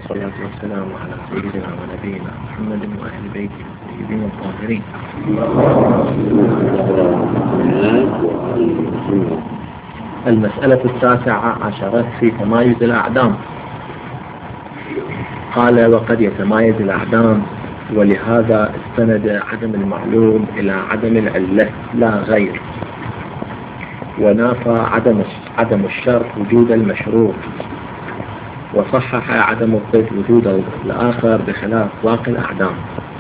والصلاة والسلام على سيدنا ونبينا محمد وأهل بيته الطيبين الطاهرين. المسألة 19 في تمايز الأعدام. قال: وقد يتمايز الأعدام، ولهذا استند عدم المعلوم إلى عدم العلة لا غير، ونافى عدم الشرط وجود المشروط، وصحح عدم الضد وجود الآخر بخلاف باقي الأعدام.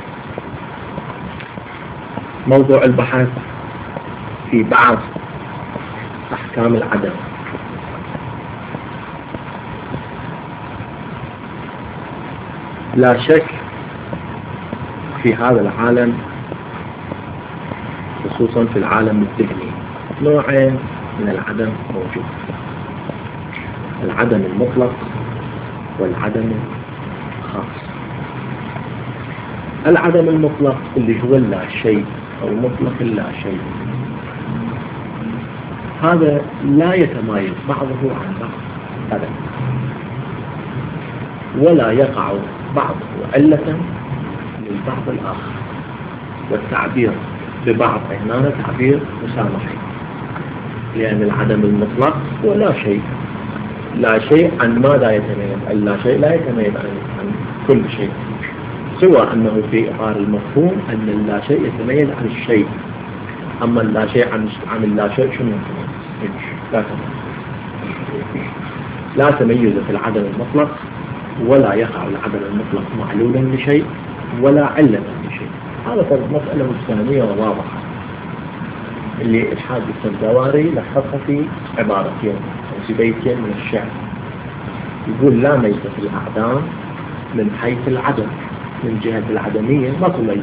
موضوع البحث في بعض أحكام العدم. لا شك في هذا العالم، خصوصا في العالم الذهني، نوعين من العدم موجود: العدم المطلق والعدم الخاص. العدم المطلق اللي هو لا شيء أو مطلق لا شيء، هذا لا يتمايز بعضه عن بعض أبدا، ولا يقع بعضه علة للبعض الآخر، والتعبير ببعض هنا تعبير مسامحي، لأن العدم المطلق هو لا شيء. لا شيء عن ماذا يتميز؟ اللا شيء لا يتميز عن كل شيء، سوى أنه في إطار المفهوم أن اللا شيء يتميز عن الشيء. أما اللا شيء عن اللا شيء شنو يتميز؟ لا تميز في العدم المطلق، ولا يقع العدم المطلق معلولا لشيء ولا علة لشيء. هذا مسألة ثانية وواضحة اللي الحاج السردواري لخصها في عبارتين أو في بيتين من الشعر. يقول: لا ميز في الأعدام من حيث العدم، من جهة العدمية ما تميز،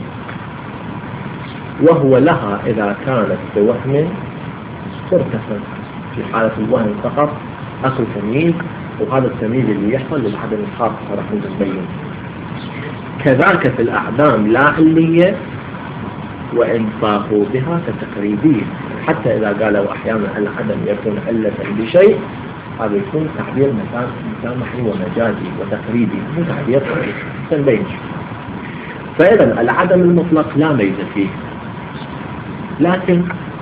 وهو لها إذا كانت بوهم ترتفع. في حالة الوهم فقط أصل تمييز، وهذا التمييز اللي يحصل للعدم الخاص راح نبين. كذلك في الأعدام لا علية، وإن صاغوا بها كتقريبية، حتى إذا قالوا أحيانا العدم يكون علة لشيء، هذا يكون تعبير مسامحي ومجازي وتقريبي، مو تعبير صحيح سنبين. فإذا العدم المطلق لا ميز فيه، لكن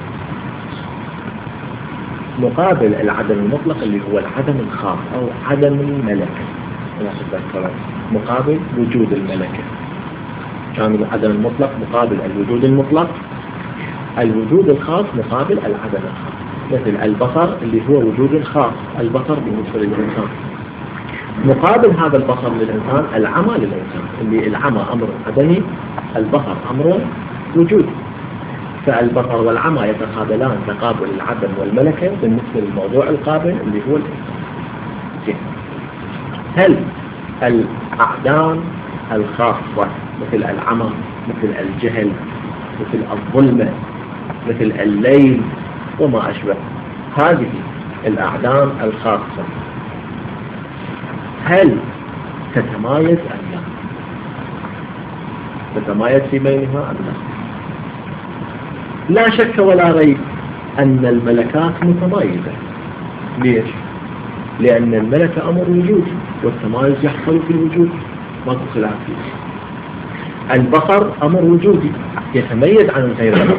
مقابل العدم المطلق اللي هو العدم الخاص أو عدم الملكة، مقابل وجود الملكة. كان العدم المطلق مقابل الوجود المطلق، الوجود الخاص مقابل العدم الخاص. مثل البصر اللي هو وجود خاص، البصر بالنسبة للإنسان. مقابل هذا البصر للإنسان العمى للإنسان، اللي العمى أمر عدمي، البصر أمر وجودي. فالبصر والعمى يتقابلان تقابل العدم والملكة بالنسبة للموضوع القابل اللي هو الإنسان. هل الأعدام الخاصة مثل العمى، مثل الجهل، مثل الظلمة، مثل الليل وما أشبه، هذه الأعدام الخاصة هل تتمايز أم لا؟ تتمايز في بينها أم لا؟ لا شك ولا ريب أن الملكات متمايزة. ليش؟ لأن الملكة أمر وجودي، والتمايز يحصل في الوجود، ما خلاف فيه. البصر أمر وجودي يتميز عن غير البصر،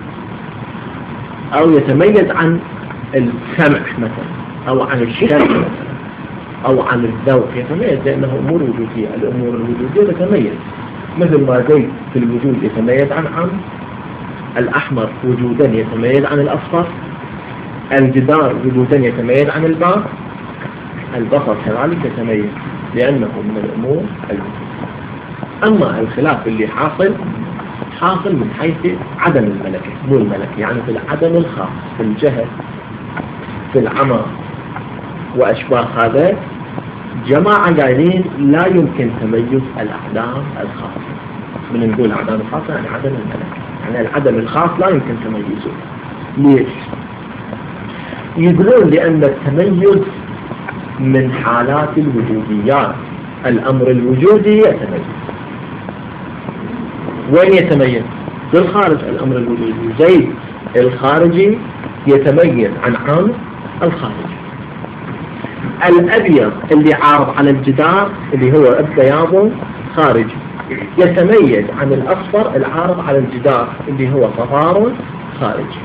أو يتميز عن السمع مثلا، أو عن الشم مثلا، أو عن الذوق، يتميز لأنه أمور وجودية. الأمور الوجودية تتميز، مثل ما زيت في الوجود يتميز عن الأحمر وجودا يتميز عن الأصفر، الجدار وجودا يتميز عن الباب، البصر كذلك يتميز لأنه من الأمور الوجودية. أما الخلاف اللي حاصل من حيث عدم الملكة، مو الملكة، يعني في العدم الخاص، في الجهل، في العمى وأشباه هذا. جماعة قايلين لا يمكن تميز الأعدام الخاصة. من نقول الأعدام الخاصة يعني عدم الملكة، يعني العدم الخاص لا يمكن تميزه. ليش؟ يقولون لأن التميز من حالات الوجوديات، الأمر الوجودي يتميز. وين يتميز؟ في الخارج. الأمر الوجودي زيد الخارجي يتميز عن عام الخارج. الأبيض اللي عارض على الجدار اللي هو البياض خارجي يتميز عن الأصفر العارض على الجدار اللي هو صفار خارجي.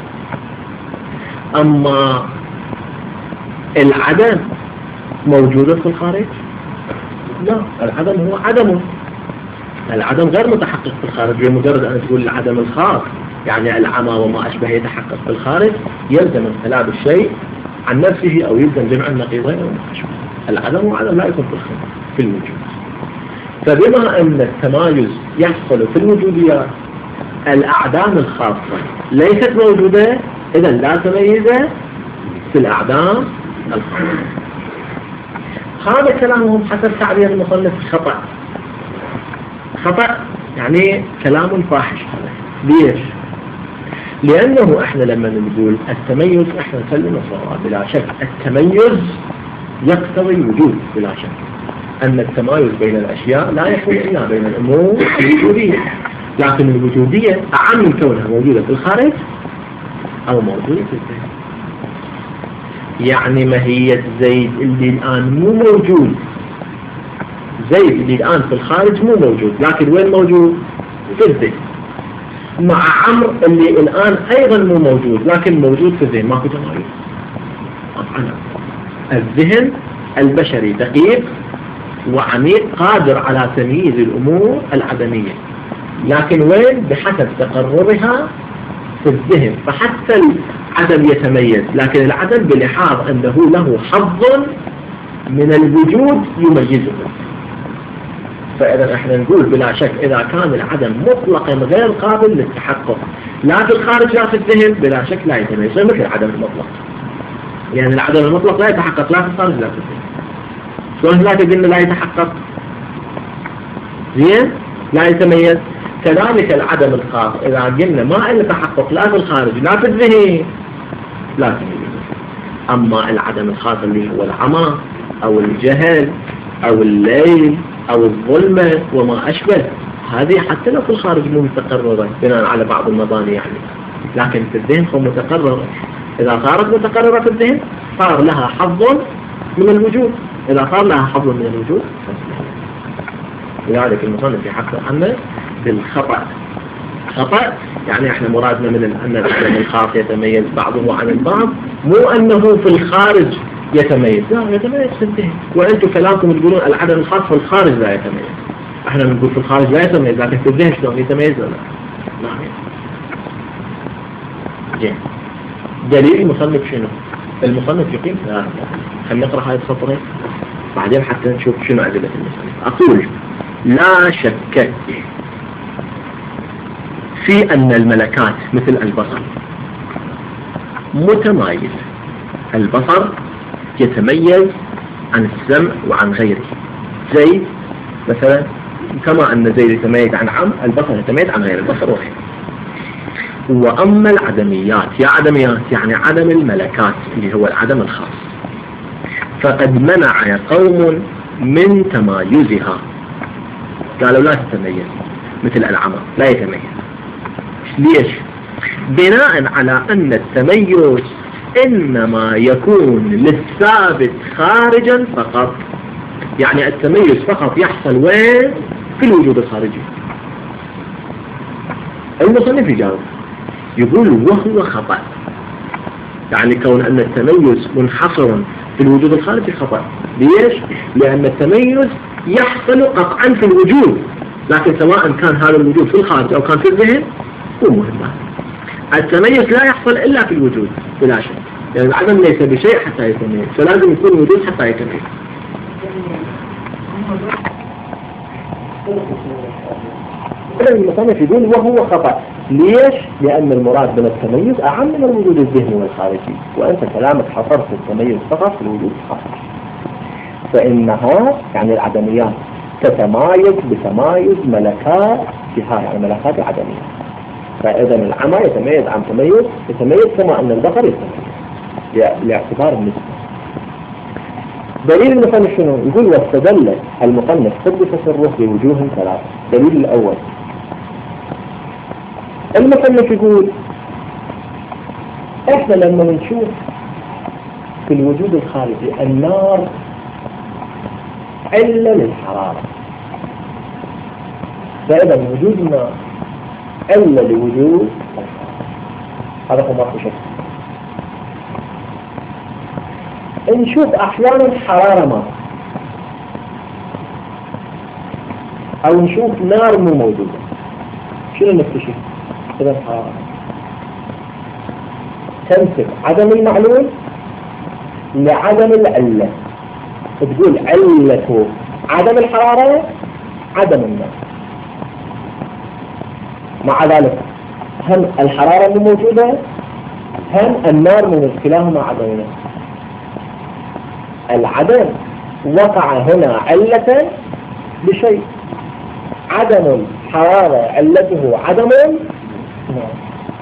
أما العدم موجودة في الخارج؟ لا، العدم هو عدمه. العدم غير متحقق في الخارج. بمجرد أن تقول العدم الخاص يعني العمى وما أشبه يتحقق في الخارج، يلزم انقلاب الشيء عن نفسه أو يلزم جمع النقيضين أو ما أشبه. العدم وعدم لا يكون في الخارج في الوجود. فبما أن التمايز يحصل في الوجوديات، الأعدام الخاصة ليست موجودة، إذا لا تميز في الأعدام الخاصة. هذا كلامهم حسب تعبير المصنف خطأ. خطأ يعني كلام فاحش. ليش؟ لأنه إحنا لما نقول التميز إحنا نسلم الصواب بلا شك. التميز يقتضي الوجود بلا شك. أن التمايز بين الأشياء لا يكون إلا بين الأمور الوجودية، لكن الوجودية أعم من كونها موجودة في الخارج أو موجودة في الذهن. يعني ماهية زيد اللي الآن مو موجود، زيد اللي الآن في الخارج مو موجود، لكن وين موجود؟ في الذهن. مع عمرو اللي الآن أيضا مو موجود، لكن موجود في الذهن. ماكو تمايز. طبعا الذهن البشري دقيق وعميق قادر على تمييز الأمور العدمية، لكن وين؟ بحسب تقررها في الذهن. فحتى العدم يتميز، لكن العدم بلحاظ أنه له حظ من الوجود يميزه. فإذا احنا نقول بلا شك إذا كان العدم مطلقا غير قابل للتحقق لا في الخارج لا في الذهن، بلا شك لا يتميز، مثل العدم المطلق. يعني العدم المطلق لا يتحقق لا في الخارج لا في الذهن. شلون لا قلنا لا يتحقق؟ زين؟ لا يتميز. كذلك العدم الخاص إذا قلنا ما له تحقق لا في الخارج لا في الذهن لا تميز. أما العدم الخاص اللي هو العمى أو الجهل أو الليل أو الظلمة وما أشبه، هذه حتى لو في الخارج مو متقررة بناء على بعض المباني يعني، لكن في الذهن هو متقررة. إذا صارت متقررة في الذهن صار لها حظ من الوجود. إذا صار لها حظ من الوجود لذلك المصنف يحقق عنه بالخطأ. خطأ يعني احنا مرادنا من أن العدم الخاص يتميز بعضه عن البعض، مو أنه في الخارج يتميز، لا يتميز في الذهن. وأنتم كلامكم تقولون العدم الخاص في الخارج لا يتميز، احنا بنقول في الخارج لا يتميز، لكن في الذهن شلون يتميز ولا لا؟ جيد. دليل المصنف شنو؟ المصنف يقيم ثلاثة. خلينا نقرأ هاي السطرين بعدين حتى نشوف شنو أدلة المصنف. أقول لا شك في أن الملكات مثل البصر متمايز. البصر يتميز عن السمع وعن غيره. زيد مثلا كما أن زيد يتميز عن عم، البصر يتميز عن غير البصر وغيره. وأما العدميات، يا عدميات يعني عدم الملكات اللي هو العدم الخاص، فقد منع قوم من تمايزها. قالوا لا تتميز مثل العمى لا يتميز. ليش؟ بناء على أن التميز إنما يكون للثابت خارجا فقط. يعني التميز فقط يحصل وين؟ في الوجود الخارجي. المصنف يجاوب يقول وهو خطأ. يعني كون أن التميز منحصر في الوجود الخارجي خطأ. ليش؟ لأن التميز يحصل قطعا في الوجود، لكن سواء كان هذا الوجود في الخارج أو كان في الذهن هو مهم. التميز لا يحصل إلا في الوجود بلا شك، يعني العدم ليس بشيء حتى يتميز، فلازم يكون وجود حتى يتميز. المصنف يقول وهو خطأ. ليش؟ لأن المراد من التميز أعم من الوجود الذهني والخارجي، وأنت كلامك حصرت التميز فقط في الوجود الخارجي. فإنها يعني العدميات تتمايز بتمايز ملكات بها، يعني ملكات العدمية. فإذا العمى يتميز عن تميز، يتميز كما أن البصر يتميز لاعتبار النسبة. دليل المصنف شنو؟ يقول واستدل المصنف قدس سره بوجوه ثلاث. دليل الأول المصنف يقول احنا لما نشوف في الوجود الخارجي النار علة للحرارة. فإذا وجود النار علة لوجود هذا هو ما في شك. نشوف أحيانا حرارة ما، أو نشوف نار مو موجودة، شنو نكتشف؟ إذا الحرارة تنسب عدم المعلول لعدم العلة، تقول علة عدم الحرارة عدم النار، مع ذلك هم الحرارة مو موجودة هم النار مو، كلاهما عدمين. العدم وقع هنا علة بشيء، عدم الحرارة علته عدم النار.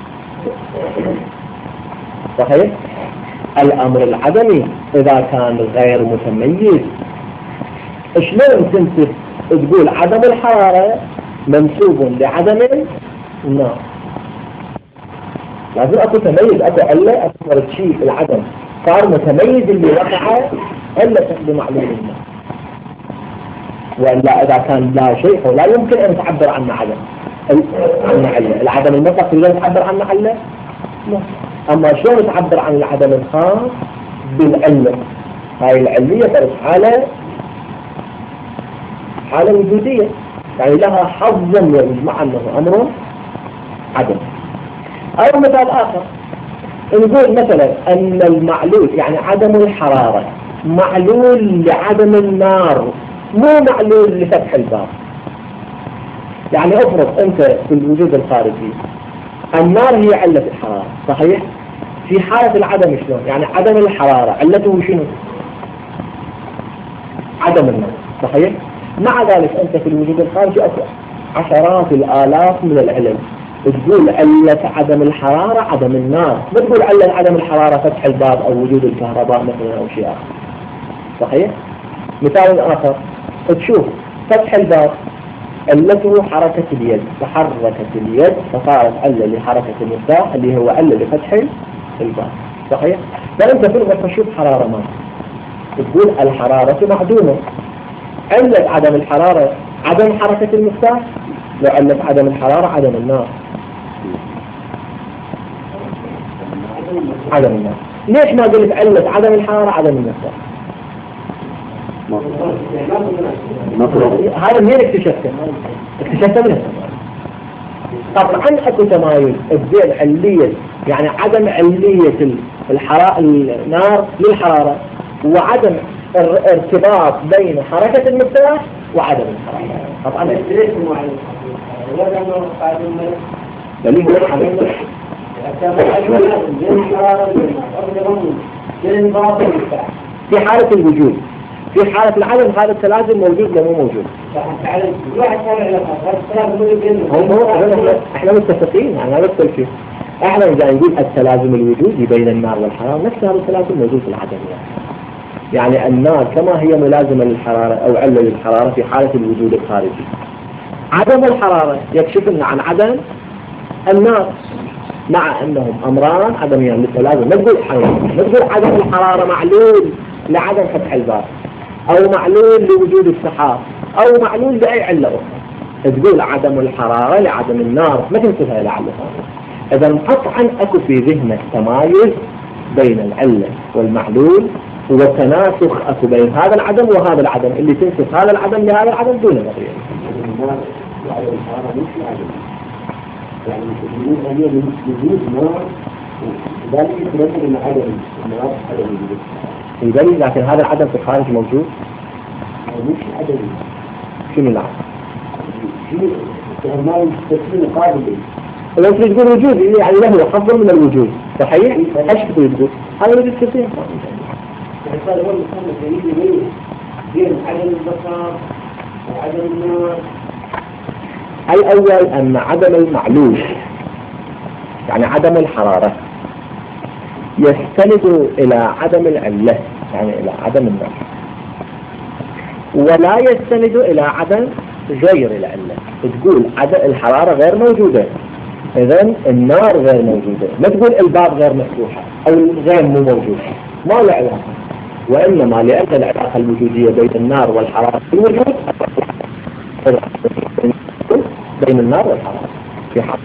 صحيح؟ الأمر العدمي إذا كان غير متميز شلون تنسب تقول عدم الحرارة منسوب لعدم النار؟ لازم أكو تميز، أكو علة، أكو شيء في العدم صار متميز اللي وقع علة بمعلول النار. وإلا إذا كان لا شيء فلا يمكن أن تعبر عنه عدم علة. العدم المطلق تقدر تعبر عنه علة؟ لا. أما شلون تعبر عن العدم الخاص؟ بالعلة. هاي العلية صارت حالة وجودية، يعني لها حظ مع أنه أمر عدم. أو مثال آخر نقول مثلا أن المعلول يعني عدم الحرارة معلول لعدم النار، مو معلول لفتح الباب. يعني افرض أنت في الوجود الخارجي النار هي علة الحرارة، صحيح؟ في حالة العدم شلون؟ يعني عدم الحرارة علته شنو؟ عدم النار، صحيح؟ مع ذلك أنت في الوجود الخارجي أكو عشرات الآلاف من العلل، تقول علة عدم الحرارة عدم النار، ما تقول علة عدم الحرارة فتح الباب أو وجود الكهرباء مثلا أو شيء آخر. صحيح؟ مثال آخر تشوف فتح الباب علته حركة اليد، تحركت اليد فصارت علة لحركة المفتاح اللي هو علة لفتح الباب، صحيح؟ فأنت ترغب تشوف حرارة ما، تقول الحرارة معدومة، علة عدم الحرارة عدم حركة المفتاح، وعلة عدم الحرارة عدم النار. عدم النار، ليش ما قلت علة عدم الحرارة عدم المفتاح؟ هذا منين اكتشفته؟ اكتشفته من السماء. طبعا اكو تمايز بين علية يعني عدم علية النار للحرارة وعدم ارتباط بين حركة المفتاح وعدم الحرارة. طبعا في حالة الوجود، في حالة العدم هذا التلازم موجود ولا مو موجود؟ احنا متفقين على هذا الشيء. احنا إذا نقول التلازم الوجودي بين النار والحرارة نفس هذا التلازم موجود في العدم. يعني النار كما هي ملازمة للحرارة أو علة للحرارة في حالة الوجود الخارجي، عدم الحرارة يكشف لنا عن عدم النار، مع أنهم أمران عدميان للتلازم. ما تقول عدم الحرارة معلول لعدم فتح الباب، أو معلول لوجود السحاب، أو معلول لأي علة أخرى. تقول عدم الحرارة لعدم النار، ما تنسبها إلى علة ثانية. إذا قطعا أكو في ذهنك تمايز بين العلة والمعلول، والتناسخ أكو بين هذا العدم وهذا العدم، اللي تنسخ هذا العدم لهذا العدم دون تغيير. وعدم الحرارة مش عدم، يعني الوجود هي وجود نار، ذلك يتمثل ان عدم النار عدم الوجود. لذلك لكن هذا العدم في الخارج موجود؟ مش عدم. شنو العدم؟ شنو النار تسليم قابل. إذا أنت تقول وجود يعني له حظ من الوجود، صحيح؟ ايش تقول؟ هذا وجود كثير. يعني صار هو المصنف يميز بين عدم البصر وعدم النار. الأول أن عدم المعلول يعني عدم الحرارة يستند إلى عدم العلة يعني إلى عدم النار، ولا يستند إلى عدم غير العلة. تقول عدم الحرارة غير موجودة إذن النار غير موجودة، ما تقول الباب غير مفتوحة أو غير مو موجود، ما له علاقة. وإنما لأن العلاقة الوجودية بين النار والحرارة في الوجود بين النار والحرارة في حرارة.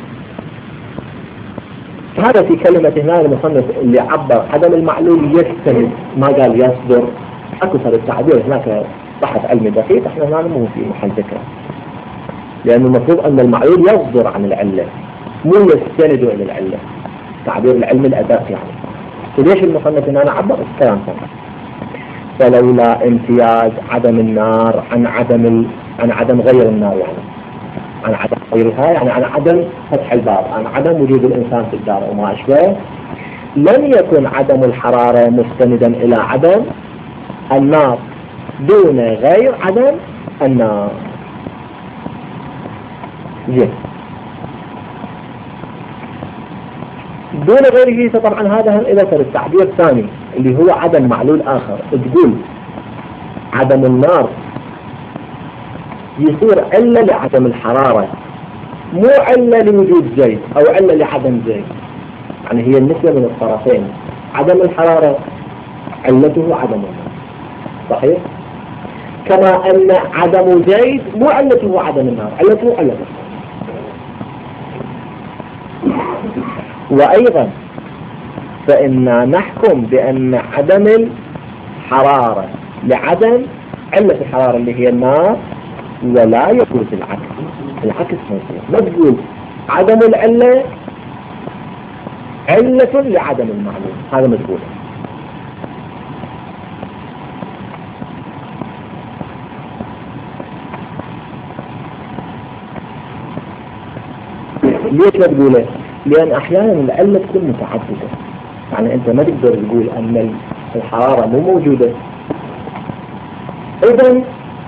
هذا في كلمة هنا المصنف اللي عبر عدم المعلول يستند، ما قال يصدر. أكثر التعبير هناك بحث علمي دقيق، احنا هنا مو في محل ذكر، لأنه المفروض أن المعلول يصدر عن العلة مو يستند إلى العلة، تعبير العلم الأداء يعني. فليش المصنف هنا عبر الكلام هذا؟ فلولا امتياز عدم النار عن عدم غير النار، يعني عن عدم غيرها، يعني عن عدم فتح الباب، عن عدم وجود الإنسان في الدار وما أشبه، لم يكن عدم الحرارة مستندا إلى عدم النار دون غير عدم النار. زين، دون غيره. فطبعا هذا إذا كان التعبير الثاني اللي هو عدم معلول آخر، تقول عدم النار يصير علة لعدم الحرارة، مو علة لوجود زيت أو علة لعدم زيت، يعني هي النسبة من الطرفين. عدم الحرارة علته عدم النار، صحيح؟ كما أن عدم زيت مو علته عدم النار، علته علة النار. وأيضا فإن نحكم بأن عدم الحرارة لعدم علة الحرارة اللي هي النار، ولا يجوز العكس ما تقول عدم العلة علة لعدم المعلوم، هذا مجبول. ليش ما تقوله؟ لأن أحيانا العلة تكون متعددة، يعني أنت ما تقدر تقول أن الحرارة مو موجودة إذن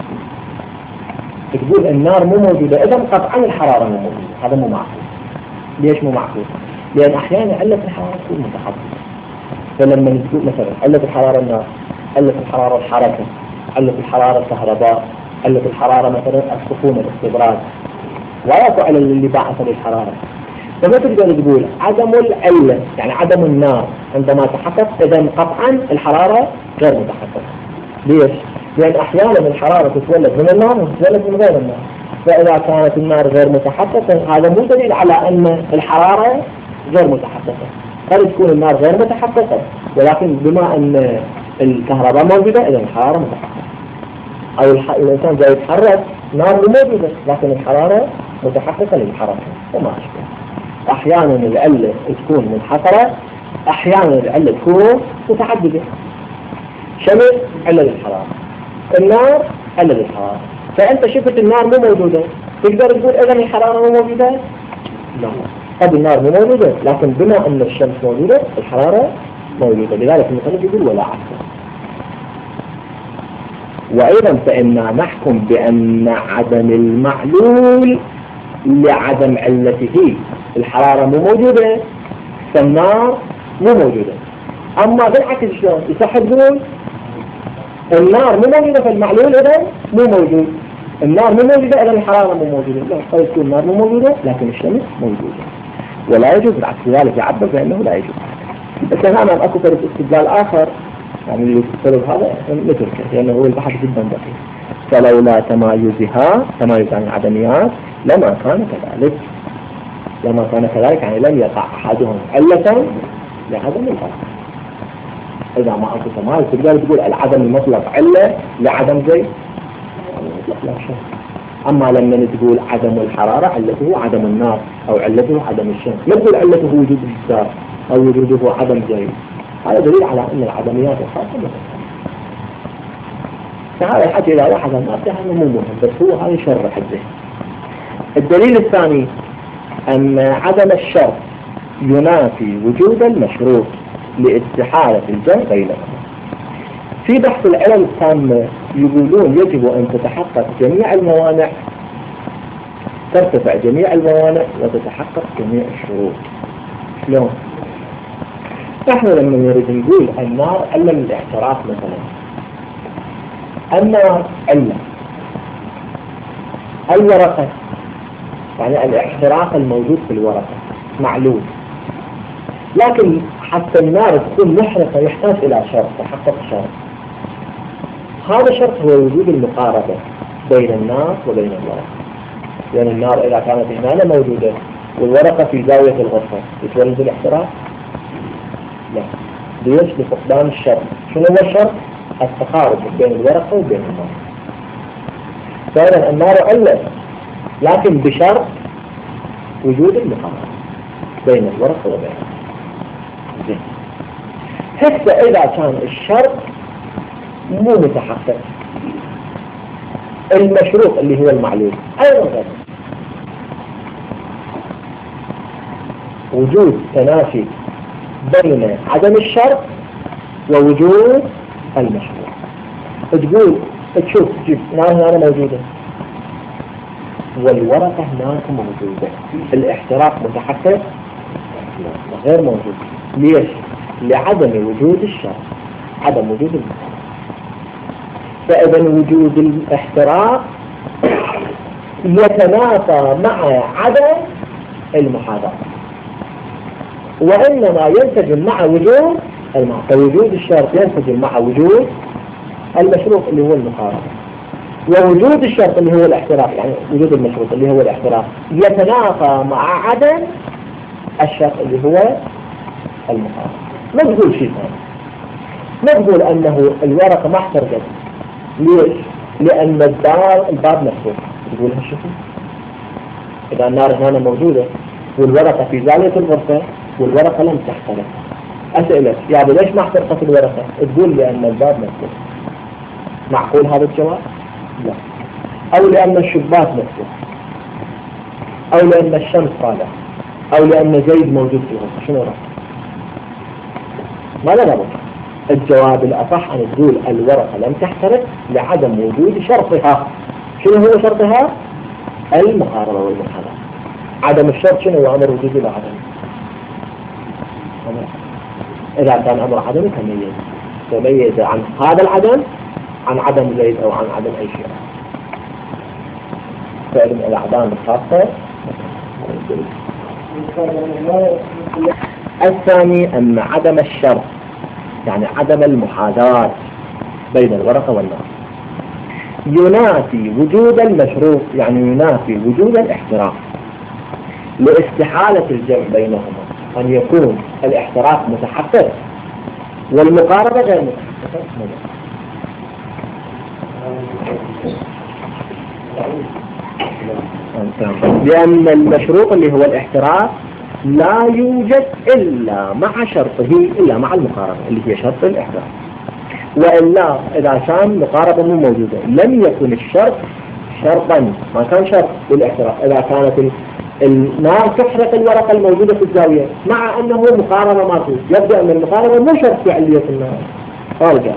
تقول النار مو موجودة، إذن قطعا الحرارة مو موجودة. هذا مو معقول. ليش مو معقول؟ لأن أحيانا علة الحرارة تكون متعددة. فلما نقول مثلا علة الحرارة النار، علة الحرارة الحركة، علة الحرارة الكهرباء، علة الحرارة مثلا السخونة الاستبراد، ولا علة اللي بعث للحرارة. فما تقدر تقول عدم العلة يعني عدم النار عندما تحقق، إذن قطعا الحرارة غير متحققة. ليش؟ لأن أحيانا الحرارة تتولد من النار وتتولد من غير النار. فإذا كانت النار غير متحققة هذا مو دليل على أن الحرارة غير متحققة. قد تكون النار غير متحققة، ولكن بما أن الكهرباء موجودة إذن الحرارة متحققة. أو الإنسان جاي يتحرك نار موجودة لكن الحرارة متحققة للحركة وما أشبه. أحيانا العلة تكون منحصرة، أحيانا العلة تكون متعددة. شمس علة للحرارة، النار علة للحرارة. فأنت شفت النار مو موجودة، تقدر تقول إذن الحرارة مو موجودة؟ لا، قد النار مو موجودة، لكن بما أن الشمس موجودة الحرارة موجودة. لذلك المصنف يقول ولا عكس. وأيضا فإن نحكم بأن عدم المعلول لعدم علته، الحرارة مو موجودة فالنار مو موجودة. أما بالعكس شلون يصح تقول النار مو موجودة فالمعلول إذا مو موجود، النار مو موجودة إذا الحرارة مو موجودة. لا، قد تكون النار مو موجودة لكن الشمس موجودة. ولا يجوز العكس، لذلك يعبر بأنه لا يجوز. بس هنا أكو طريقة استدلال آخر يعني اللي يفترض هذا نتركه لأنه هو البحث جدا دقيق. فلولا تمايزها، تمايز عن العدميات، لما كان كذلك. لما كان كذلك يعني لم يقع أحدهم علة لعدم الآخر. إذا ما أكو تمايز تقدر تقول العدم المطلق علة لعدم زي لا شيء. أما لما تقول عدم الحرارة علته عدم النار أو علته عدم الشمس، ما تقول علته وجود الجسار أو وجوده عدم زي. هذا دليل على أن العدميات الخاصة متفاوتة. فهذا الحكي إذا لاحظ الناس يعني مو مهم، بس هو هذا يشرح الذهن. الدليل الثاني أن عدم الشرط ينافي وجود المشروط لاستحالة الجمع بينهما. في بحث العلل التامة يقولون يجب أن تتحقق جميع الموانع، ترتفع جميع الموانع وتتحقق جميع الشروط. شلون؟ نحن لما نريد نقول النار علة للاحتراق مثلا، النار علة، الورقة يعني الاحتراق الموجود في الورقة معلول، لكن حتى النار تكون محرقة يحتاج إلى شرط، تحقق شرط. هذا شرط هو وجود المقاربة بين النار وبين الورقة. يعني النار إذا كانت هنا موجودة والورقة في زاوية الغرفة يتولد الاحتراق؟ لا. ليش؟ لفقدان الشرط. شنو هو الشرط؟ التقارب بين الورقة وبين النار. فعلا النار علة لكن بشرط وجود المقاربة بين الورقة وبين النار. حتى إذا كان الشرط مو متحقق المشروط اللي هو المعلوم أيضا غير وجود تنافي بين عدم الشرط ووجود المشروط. تقول تشوف تجيب نار هنا موجودة والورقة هناك موجودة، الاحتراق متحقق؟ لا غير موجود. ليش؟ لعدم وجود الشرط، عدم وجود المقاربة. فإذا وجود الاحتراق يتنافى مع عدم المحاذاة، وإنما ينسجم مع وجود المعنى. فوجود الشرط ينسجم مع وجود المشروط اللي هو المقاربة، ووجود الشرط اللي هو الاحتراق يعني وجود المشروط اللي هو الاحتراق يتنافى مع عدم الشرط اللي هو المقاربة. ما نقول شيء ثاني، ما نقول أنه الورقة ما احترقت. ليش؟ لأن الباب مفتوح. تقول هالشكل إذا النار هنا موجودة والورقة في زاوية الغرفة والورقة لم تحترق، أسألك يعني ليش ما احترقت الورقة؟ تقول لأن الباب مفتوح. معقول هذا الجواب؟ لا. أو لأن الشباك مفتوح، أو لأن الشمس طالعة، أو لأن زيد موجود في الغرفة. شنو رأيك؟ ما لا نبغى. الجواب الأصح أن تقول الورقة لم تحترق لعدم وجود شرطها. شنو هو شرطها؟ المقاربة والمحاذاة. عدم الشرط شنو هو؟ أمر وجودي لا عدم. إذا كان أمر عدمي تميز عن هذا العدم عن عدم زيد أو عن عدم أي شيء. فإذن الأعدام الخاصة. الثاني أن عدم الشرط يعني عدم المحاذاة بين الورقة والنار ينافي وجود المشروط، يعني ينافي وجود الاحتراق لاستحالة الجمع بينهما، أن يكون الاحتراق متحقق والمقاربة غير متحققة. لأن المشروط اللي هو الاحتراق لا يوجد إلا مع شرطه إلا مع المقاربة اللي هي شرط الاحتراق، وإلا إذا كان مقاربة مو موجودة لم يكن الشرط شرطا، ما كان شرط للاحتراق. إذا كانت النار تحرق الورقة الموجودة في الزاوية مع أنه مقاربة ما فيه، يبدأ أن المقاربة مو شرط فعلية النار خارجة.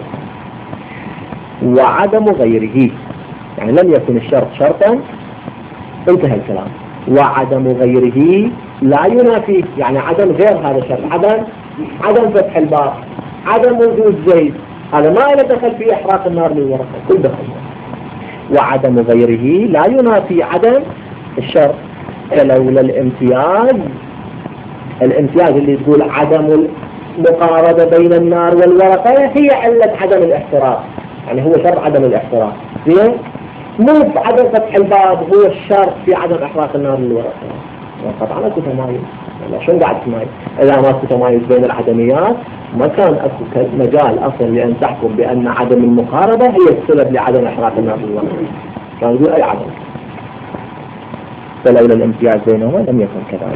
وعدم غيره يعني لم يكن الشرط شرطا، انتهى الكلام. وعدم غيره لا ينافيه، يعني عدم غير هذا الشرط، عدم فتح الباب، عدم وجود زيت، هذا ما له دخل في إحراق النار للورقة، كل دخل. وعدم غيره لا ينافي عدم الشرط. فلولا الامتياز اللي تقول عدم المقاربة بين النار والورقة هي علة عدم الاحتراق، يعني هو شرط عدم الاحتراق. زين؟ مو عدم فتح الباب هو الشرط في عدم إحراق النار للورقة. طبعا اكو تمايز. شو قاعد تمايز؟ إذا ما اكو تمايز بين العدميات ما كان اكو مجال أصلا لأن تحكم بأن عدم المقاربة هي السبب لعدم إحراق النار للورقة. كان يقول أي عدم. فلولا الامتياز بينهما لم يكن كذلك.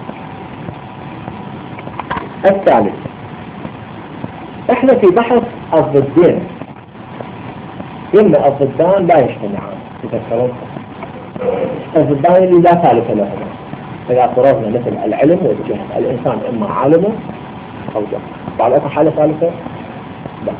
الثالث، احنا في بحث الضدين، إما الضدان لا يجتمعان. تذكرون الضدان اللي لا ثالث لهما. إذا فرضنا مثل العلم والجهل، الإنسان إما عالم أو جهل. بعد أكو حالة ثالثة؟ لا.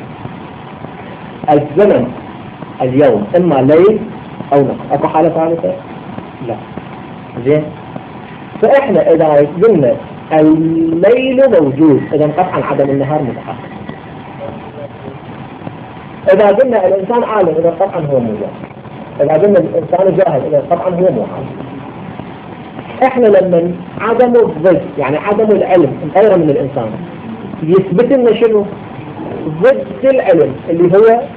الزمن اليوم إما ليل أو نهار، أكو حالة ثالثة؟ لا. زين؟ فإحنا إذا قلنا الليل موجود إذا قطعا عدم النهار متحقق. إذا قلنا الإنسان عالم إذا قطعا هو مو جاهل. إذا قلنا الإنسان جاهل إذا قطعا هو مو عالم. إحنا لما عدم الضد يعني عدم العلم غير من الإنسان يثبت لنا شنو؟ ضد العلم اللي هو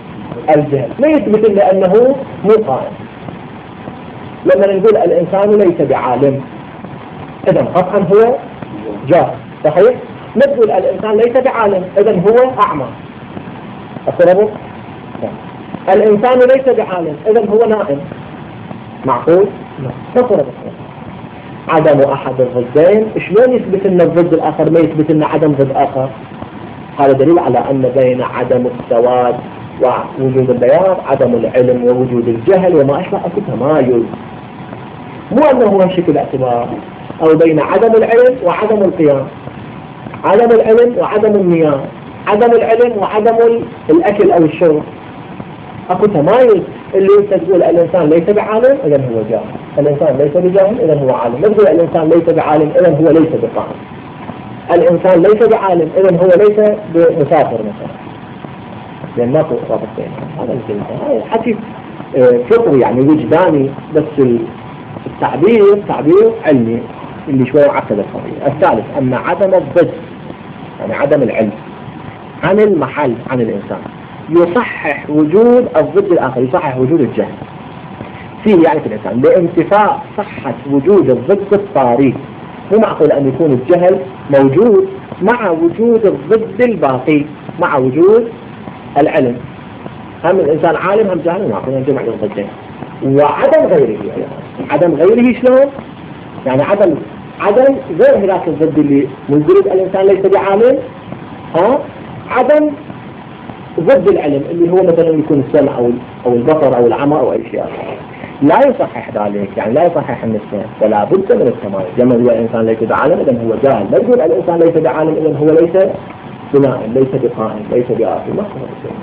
الجهل، ما يثبت إلا أنه مو قائم. لما نقول الإنسان ليس بعالم، إذا قطعا هو جاهل، صحيح؟ نقول الإنسان ليس بعالم، إذا هو أعمى. أفرضوا؟ الإنسان ليس بعالم، إذا هو نائم. معقول؟ نفرض عدم أحد الضدين، شلون يثبت أن الضد الآخر ما يثبت أن عدم ضد آخر؟ هذا دليل على أن بين عدم السواد ووجود البياض عدم العلم ووجود الجهل وما أشبه أكو تمايز، مو أنه هو شكل اعتبار. أو بين عدم العلم وعدم القيام، عدم العلم وعدم النيام، عدم العلم وعدم الأكل أو الشرب، أكو تمايز. اللي أنت تقول الإنسان ليس بعالم إذا هو جاهل، الإنسان ليس بجاهل إذا هو عالم. ما تقول الإنسان ليس بعالم إذا هو ليس بقائم، الإنسان ليس بعالم إذا هو ليس بمسافر مثلا، لأن ماكو رابط بينهم. هذا الكلمة حكي فطري يعني وجداني، بس التعبير علمي اللي شوية معقد القضية. الثالث أن عدم الضد يعني عدم العلم عن المحل عن الإنسان يصحح وجود الضد الآخر، يصحح وجود الجهل فيه يعني في الإنسان، لانتفاء صحة وجود الضد الطارئ. مو معقول أن يكون الجهل موجود مع وجود الضد الباقي، مع وجود العلم. هم الإنسان عالم هم جاهل، معقول أن يجمع الضدين. وعدم غيره يعني. عدم غيره شلون؟ يعني عدم غير هذاك الضد اللي منقول الإنسان ليس بعالم، عدم ضد العلم اللي هو مثلا يكون السمع أو البصر أو العمى أو أي شيء لا يصحح ذلك، يعني لا يصحح النسبة، ولا بد من التمايز. لما يقول الإنسان ليس بعالم إذا هو جاهل، لا يقول الإنسان ليس بعالم إذا هو ليس بنائم، ليس بقائم، ليس بآخر، ما هو الشيء.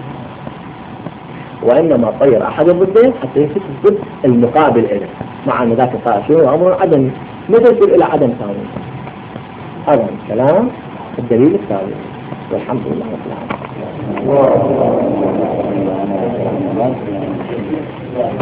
وإنما طير أحد الضدين حتى يثبت الضد المقابل إليه، مع أن ذاك الطائر شنو أمر عدم مثل إلى عدم ثاني. هذا الكلام الدليل الثالث، والحمد لله رب العالمين.